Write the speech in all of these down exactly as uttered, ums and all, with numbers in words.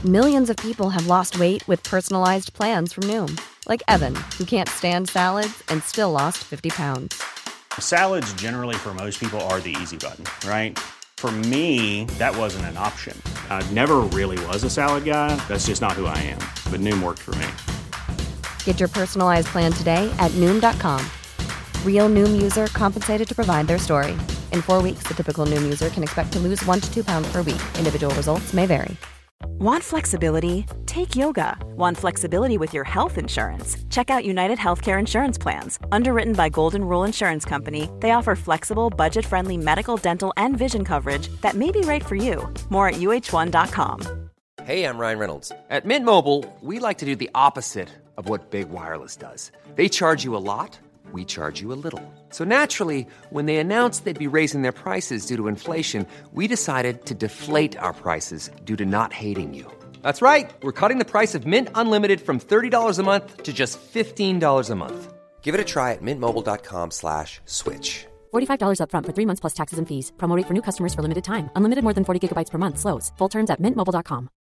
Millions of people have lost weight with personalized plans from Noom. Like Evan, who can't stand salads and still lost fifty pounds. Salads generally for most people are the easy button, right? For me, that wasn't an option. I never really was a salad guy. That's just not who I am. But Noom worked for me. Get your personalized plan today at Noom dot com. Real Noom user compensated to provide their story. In four weeks, the typical Noom user can expect to lose one to two pounds per week. Individual results may vary. Want flexibility? Take yoga. Want flexibility with your health insurance? Check out United Healthcare Insurance Plans. Underwritten by Golden Rule Insurance Company, they offer flexible, budget-friendly medical, dental, and vision coverage that may be right for you. More at U H one dot com. Hey, I'm Ryan Reynolds. At Mint Mobile, we like to do the opposite of what Big Wireless does. They charge you a lot, we charge you a little. So naturally, when they announced they'd be raising their prices due to inflation, we decided to deflate our prices due to not hating you. That's right. We're cutting the price of Mint Unlimited from thirty dollars a month to just fifteen dollars a month. Give it a try at mintmobile.com slash switch. forty-five dollars up front for three months plus taxes and fees. Promo rate for new customers for limited time. Unlimited more than forty gigabytes per month. Slows full terms at mint mobile dot com.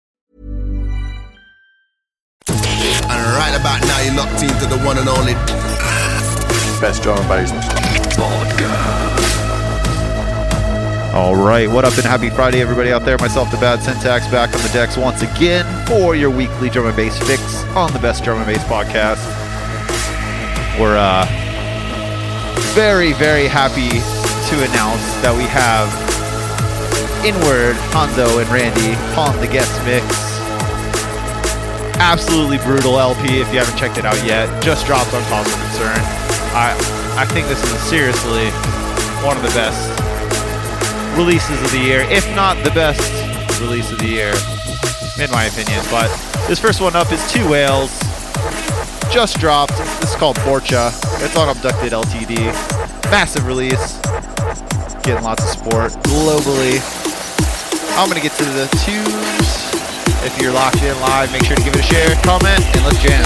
And right about now, you're locked into the one and only Best drum and bass podcast. All right, what up and happy Friday, everybody out there. Myself, the Bad Syntax, back on the decks once again for your weekly drum and bass fix on the Best Drum and Bass podcast. We're uh, very, very happy to announce that we have Inward, Hanzo, and Randy on the guest mix. Absolutely brutal L P if you haven't checked it out yet. Just dropped on Cause of Concern. I I think this is seriously one of the best releases of the year, if not the best release of the year, in my opinion. But this first one up is Two Whales. Just dropped. This is called Borcha. It's on Abducted L T D. Massive release. Getting lots of support globally. I'm going to get to the twos. If you're locked in live, make sure to give it a share, comment, and let's jam.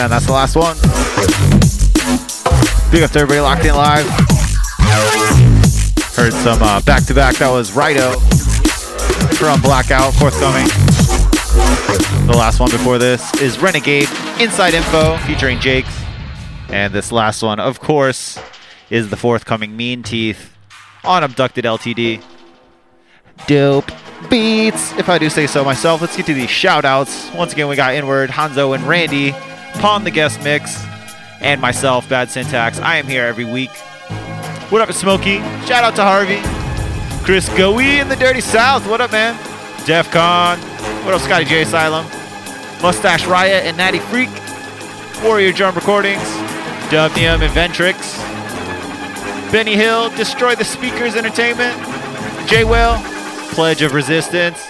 Yeah, and that's the last one. Big up to everybody locked in live. Heard some uh, back-to-back. That was Rido from Blackout, forthcoming. The last one before this is Renegade, Inside Info, featuring Jakes. And this last one, of course, is the forthcoming Mean Teeth on Abducted L T D. Dope beats, if I do say so myself. Let's get to these shout-outs. Once again, we got Inward, Hanzo, and Randy, Pawn the guest mix, and myself, Bad Syntax. I am here every week. What up, Smokey? Shout out to Harvey. Chris Goey in the Dirty South. What up, man? Defcon. What up, Scotty J Asylum? Mustache Riot and Natty Freak. Warrior Drum Recordings. Dubnium and Ventrix. Benny Hill, Destroy the Speakers Entertainment. J Whale, Pledge of Resistance.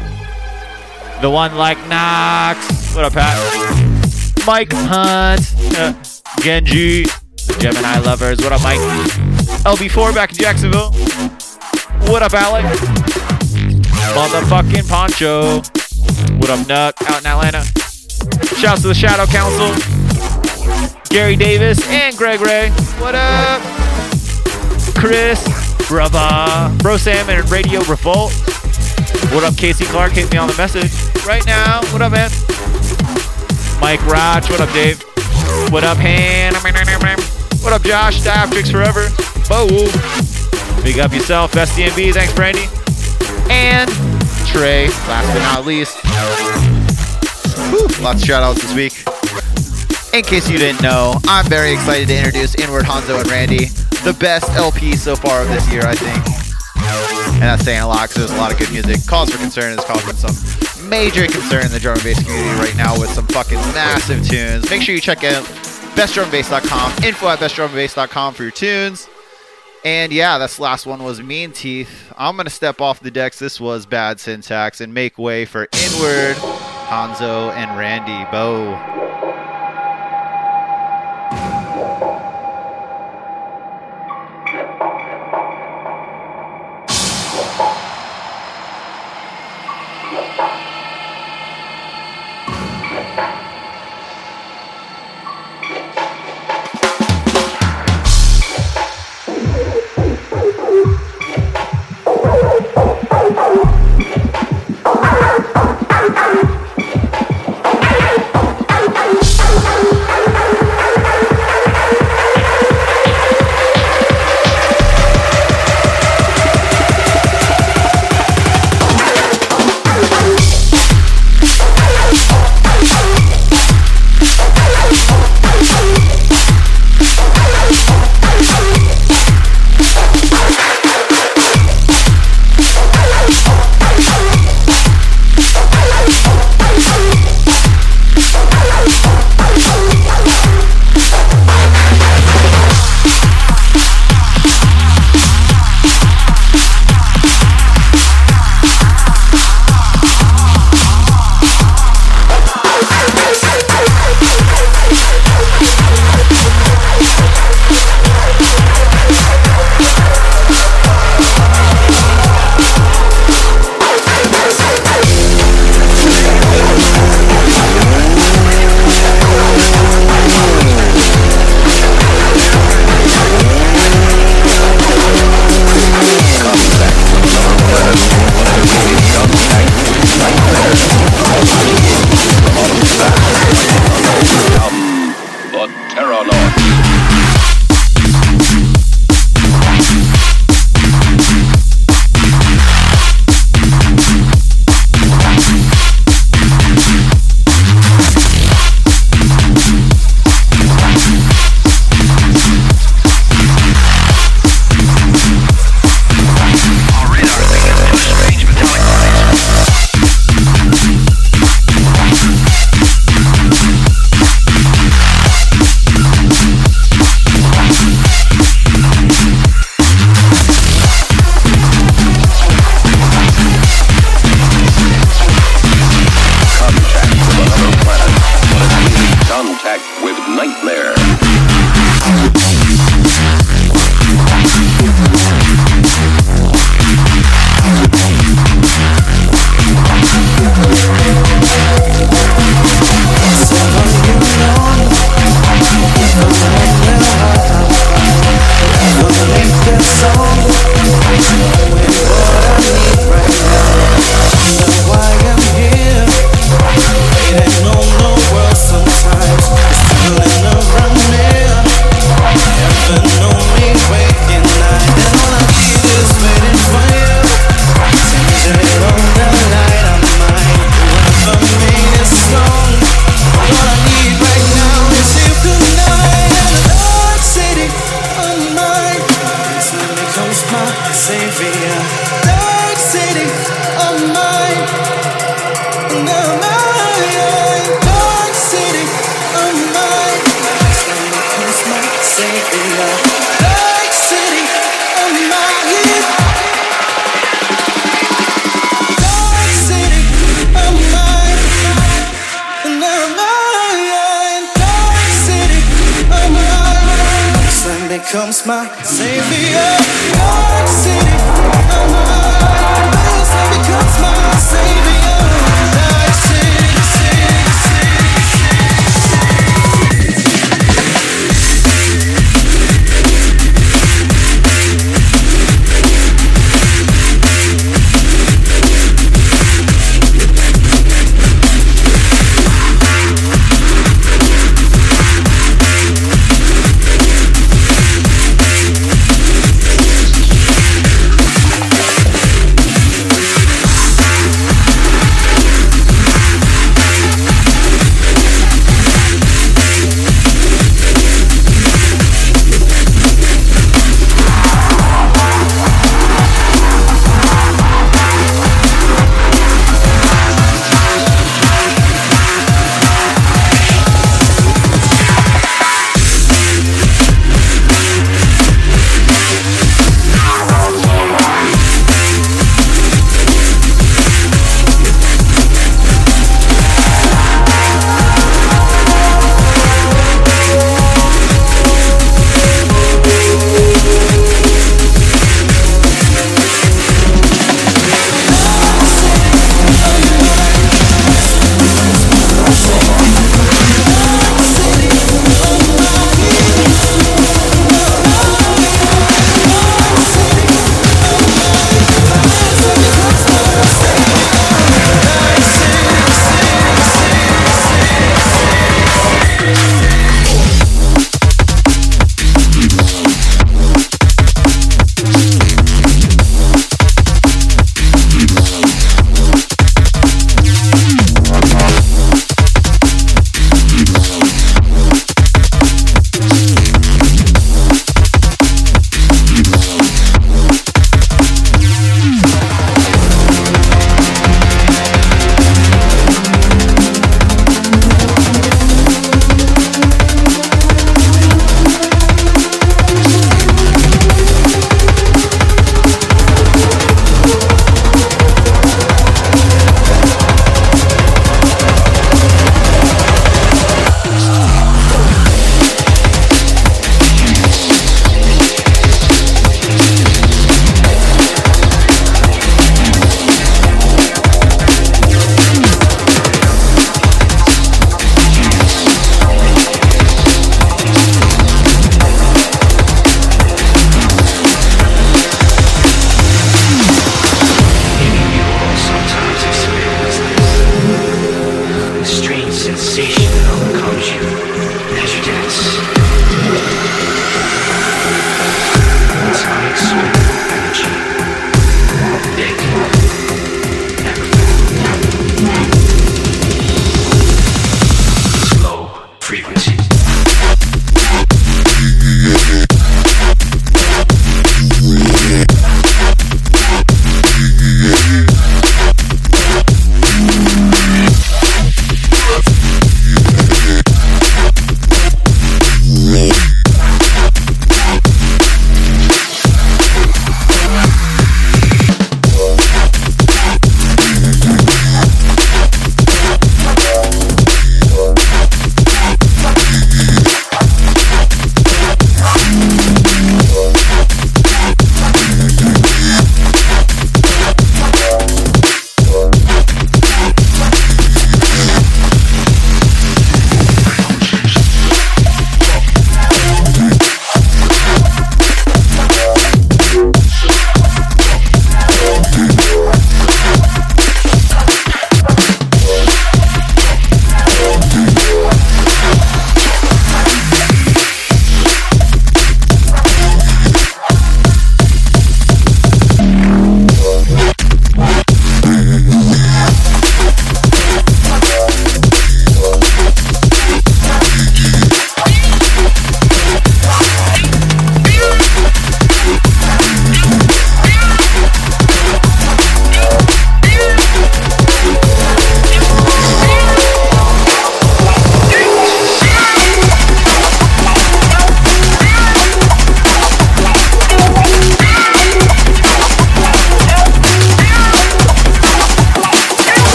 The One Like Knox. What up, Pat? Mike Hunt. Uh, Genji. Gemini Lovers. What up, Mike? L B four back in Jacksonville. What up, Alec? Motherfucking Poncho. What up, Nuck? Out in Atlanta. Shouts to the Shadow Council. Gary Davis and Greg Ray. What up? Chris. Brava. Bro Sam and Radio Revolt. What up, Casey Clark? Hit me on the message right now. What up, man? Mike Roch. What up, Dave? What up, Han? What up, Josh? Dioptrics Forever. Bo. Big up yourself. Best D M B. Thanks, Brandy. And Trey. Last but not least. Whew, lots of shout outs this week. In case you didn't know, I'm very excited to introduce Inward, Hanzo, and Randy. The best L P so far of this year, I think. And that's saying a lot because there's a lot of good music. Cause for concern is causing some major concern in the drum and bass community right now with some fucking massive tunes. Make sure you check out best drum and bass dot com, info at best drum and bass dot com for your tunes. And yeah, this last one was Mean Teeth. I'm going to step off the decks. This was Bad Syntax and make way for Inward, Hanzo, and Randy. Bo. becomes my savior. Dark city, oh my, Beyonce becomes my savior. Dark city, city, city,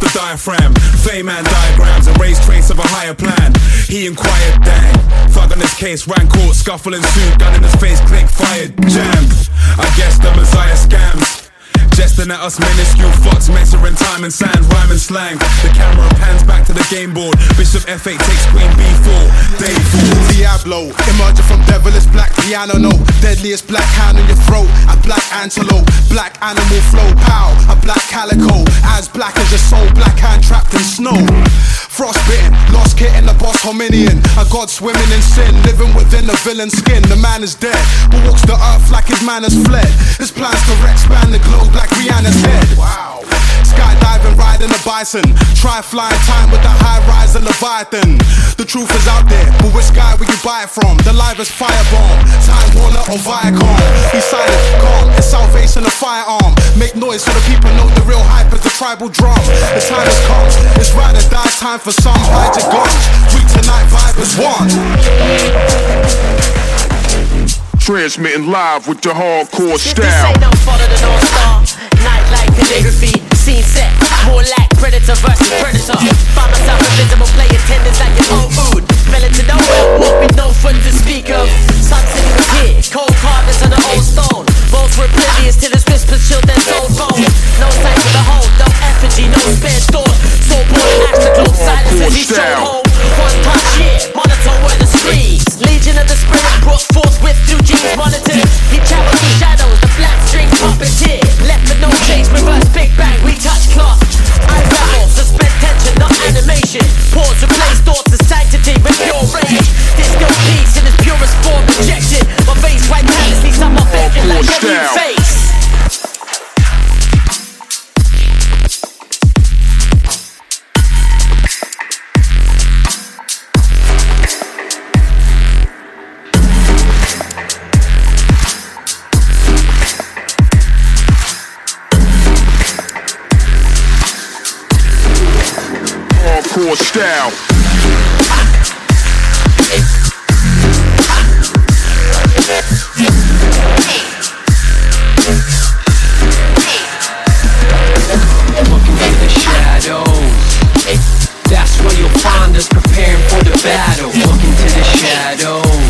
the diaphragm. Fame and diagrams, erase trace of a higher plan. He inquired, dang, thug on his case, ran court, scuffle ensued, gun in his face, click, fired, jammed. I guess the Messiah scams. Jesting at us minuscule fucks, measuring time and sand, rhyme and slang. The camera pans back to the game board. Bishop F eight takes Queen B four. Day four. Diablo, emerging from devilish black piano note. Deadliest black hand in your throat. A black antelope, black animal flow. Pow, a black calico. As black as your soul, black hand trapped in snow. Frostbitten, lost kitten, the boss hominian. A god swimming in sin, living within a villain's skin. The man is dead, but walks the earth like his man has fled. His plans to expand the globe like Rihanna's head. Wow. Skydiving, riding a bison. Try flying time with the high rise of Leviathan. The truth is out there, but which guy will you buy it from? The live is firebomb, Time Warner or Viacom. Be silent, calm, it's salvation, a firearm. Make noise so the people know the real hype is the tribal drum. The time has come, it's ride or die time for some. Hide your guns, we tonight vibe is one. Transmitting live with the hardcore This style. ain't no fault of the North Star. Night like calligraphy, scene set. More like predator versus predator. Find myself invisible, play attendance like an old food. Fell into nowhere, walk with no foot to speak of. Sun City was here, cold carvings on the old stone. Both were oblivious to this whispers, chill their soul bone. No sight to behold, no effigy, no spare thought. Soul born, axe the globe, silence as he showed home. One touch, yeah, monitor where the screens. Legion of the spirit brought forth with through jeans monitored. He traveled through shadows, the black string puppeteer. Left with no chase, reverse big bang, retouch clock. I rebel, suspend tension, not animation. Pause, replace thoughts of sanctity with pure rage. Disco peace in its purest form rejected. My face white palace needs some affected like a new face. Hardcore style. Looking to the shadows. That's where you'll find us preparing for the battle. Looking to the shadows.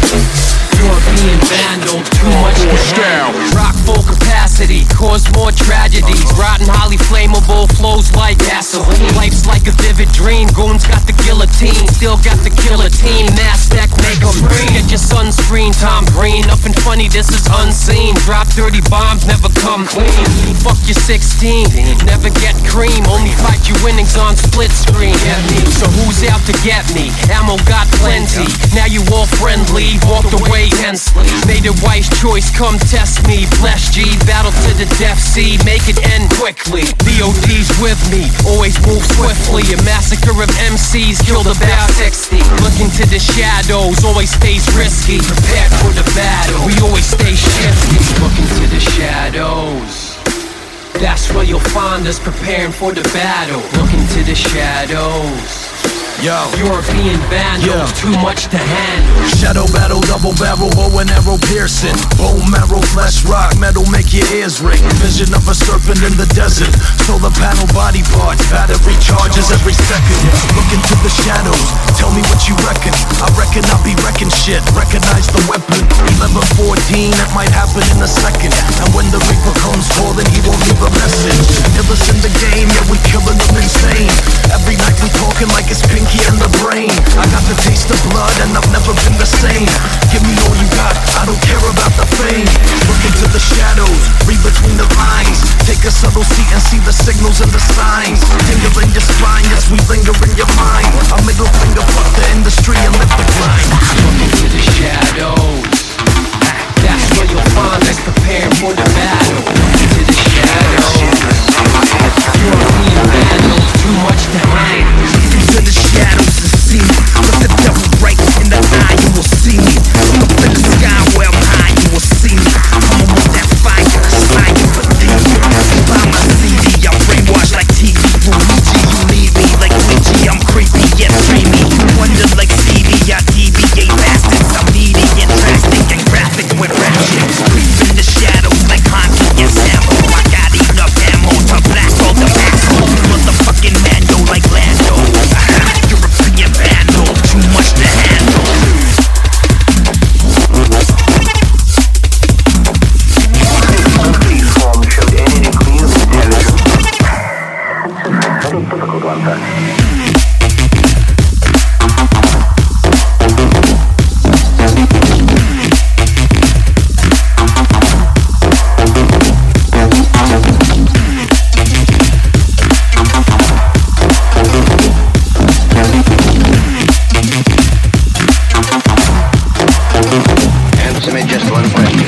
European vandal, too much to handle. Rock full capacity, cause more tragedies. Rotten, highly flammable, flows like gasoline. Life's like a vivid dream. Goons got the guillotine, still got the killer team. Mass stack, make 'em green. Get your sunscreen, Tom Green. Nothing funny, this is unseen. Drop thirty bombs, never come clean. Fuck your sixteen, never get cream. Only fight your winnings on split screen. Get me? So who's out to get me? Ammo got plenty. Now you all friendly, walked away tensely. Made a wise choice, come test me. Flesh G, battle to the death sea. Make it end quickly. D O D's with me, always move swiftly. A massacre of M Cs killed about sixty. Looking to the shadows, always stays risky. Prepared for the battle, we always stay shifty. Looking to the shadows. That's where you'll find us preparing for the battle. Looking to the shadows. Yo, European vandals, yeah. Too much to handle. Shadow battle, double barrel, bow and arrow piercing. Bone marrow, flesh rock, metal make your ears ring. Vision of a serpent in the desert. Solar panel body parts, battery charges every second. Look into the shadows, tell me what you reckon. I reckon I'll be wrecking shit, recognize the weapon. Eleven fourteen, it might happen in a second. And when the reaper comes calling, he won't leave a message. Illest in the game, yeah, we killing them insane. Every night we talking like it's Pinky and the Brain. I got the taste of blood and I've never been the same. Give me all you got, I don't care about the fame. Look into the shadows, read between the lines. Take a subtle seat and see the signals and the signs. Tingle in your spine, yes, we linger in your mind. A middle finger, fuck the industry and live the grind. Look into the shadows. That's where you'll find us preparing for the battle. Into the shadows. European vandals, too much to handle. Into the shadows and see me. Look the devil right in the eye, you will see me. Look up in the sky where I'm high, you will see me. I'm with that fire, slide for deep. Buy my C D, I'm brainwashed like T V. Luigi, you need me like Luigi, I'm creepy yet dreamy. Wonder like Stevie, I D B A bastards. I'm needy and drastic and graphic with rap shit. Creep in the shadows like Han big difficult one, sir. Answer me just one question.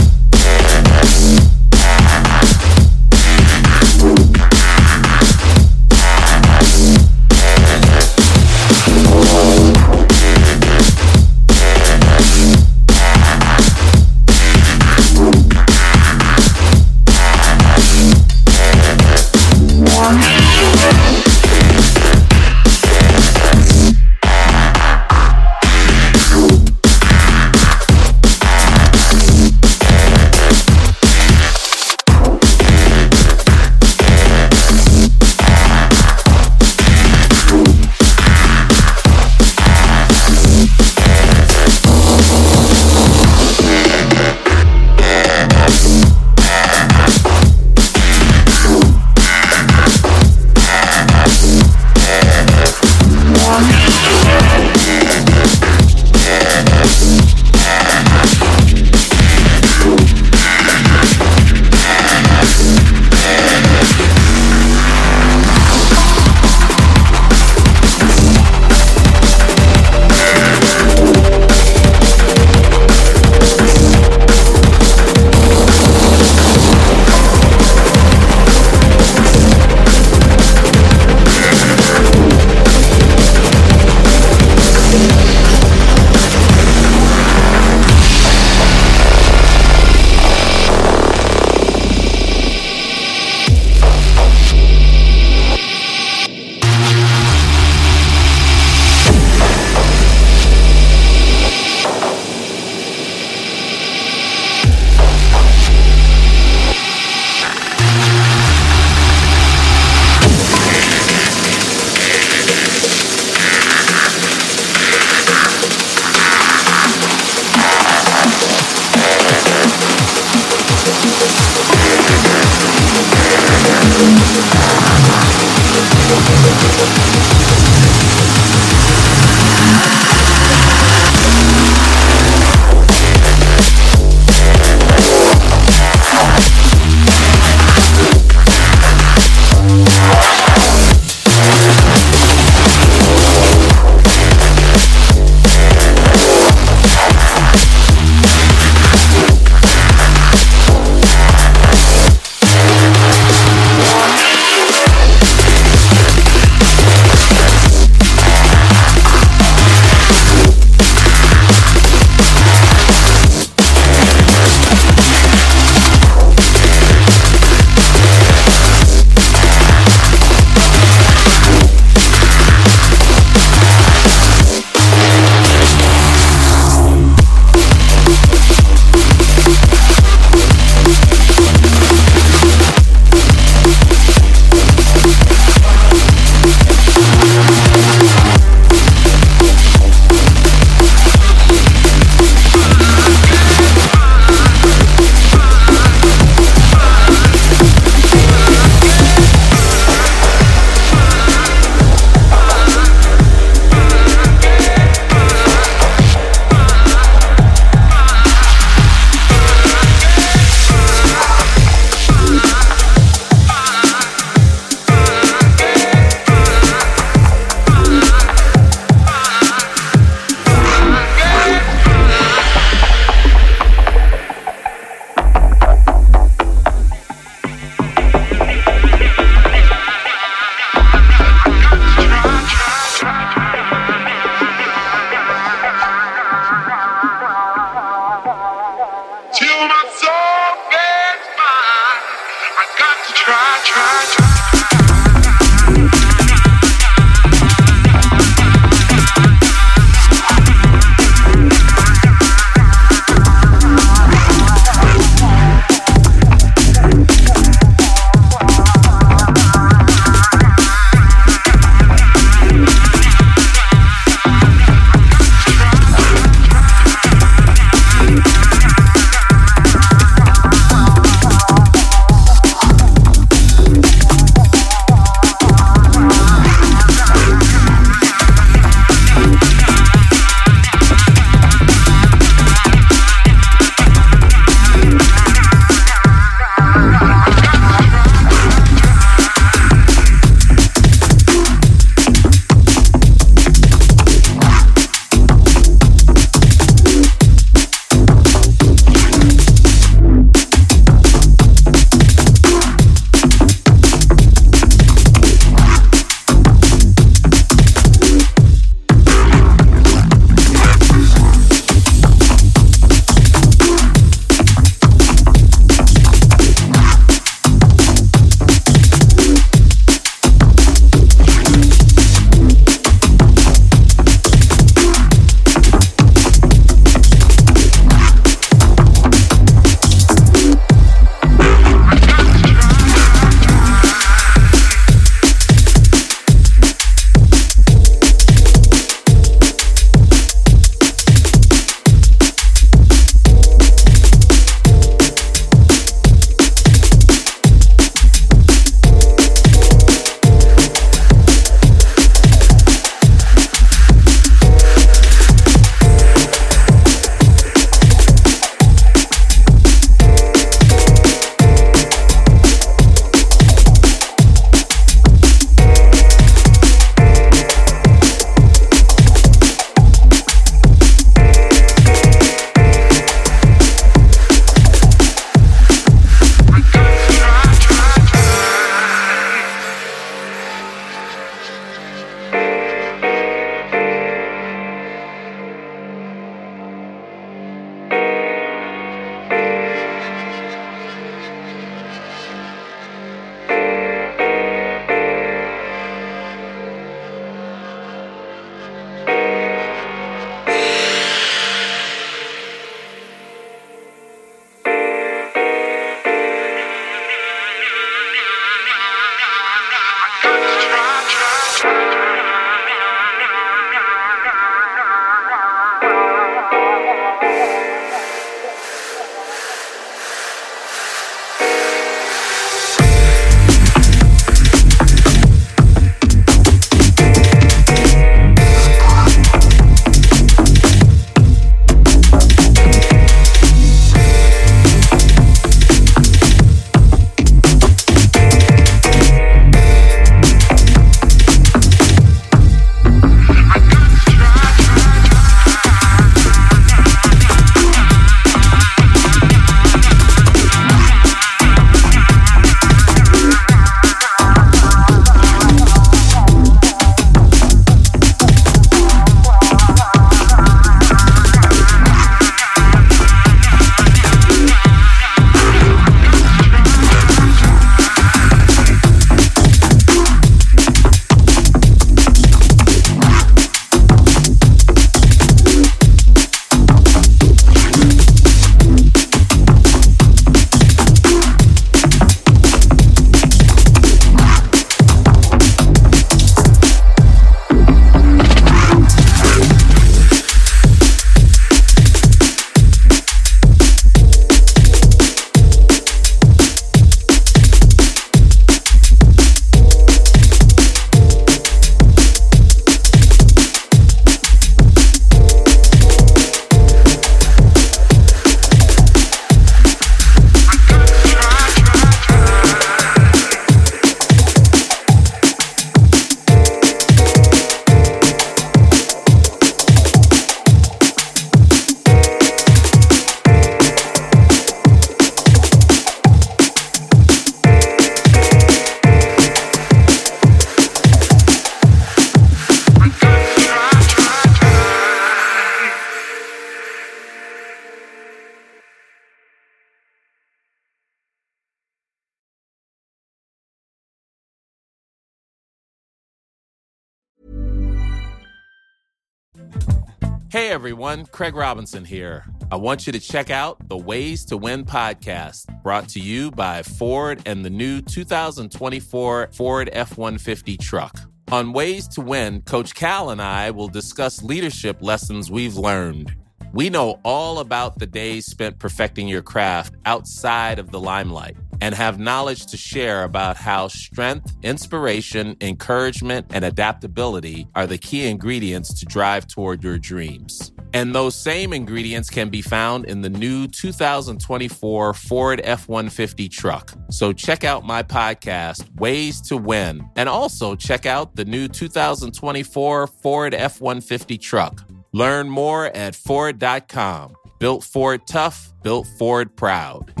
Hey everyone, Craig Robinson here. I want you to check out the Ways to Win podcast, brought to you by Ford and the new two thousand twenty-four Ford F one fifty truck. On Ways to Win, Coach Cal and I will discuss leadership lessons we've learned. We know all about the days spent perfecting your craft outside of the limelight and have knowledge to share about how strength, inspiration, encouragement, and adaptability are the key ingredients to drive toward your dreams. And those same ingredients can be found in the new two thousand twenty-four Ford F one fifty truck. So check out my podcast, Ways to Win, and also check out the new two thousand twenty-four Ford F one fifty truck. Learn more at Ford dot com. Built Ford tough, built Ford proud.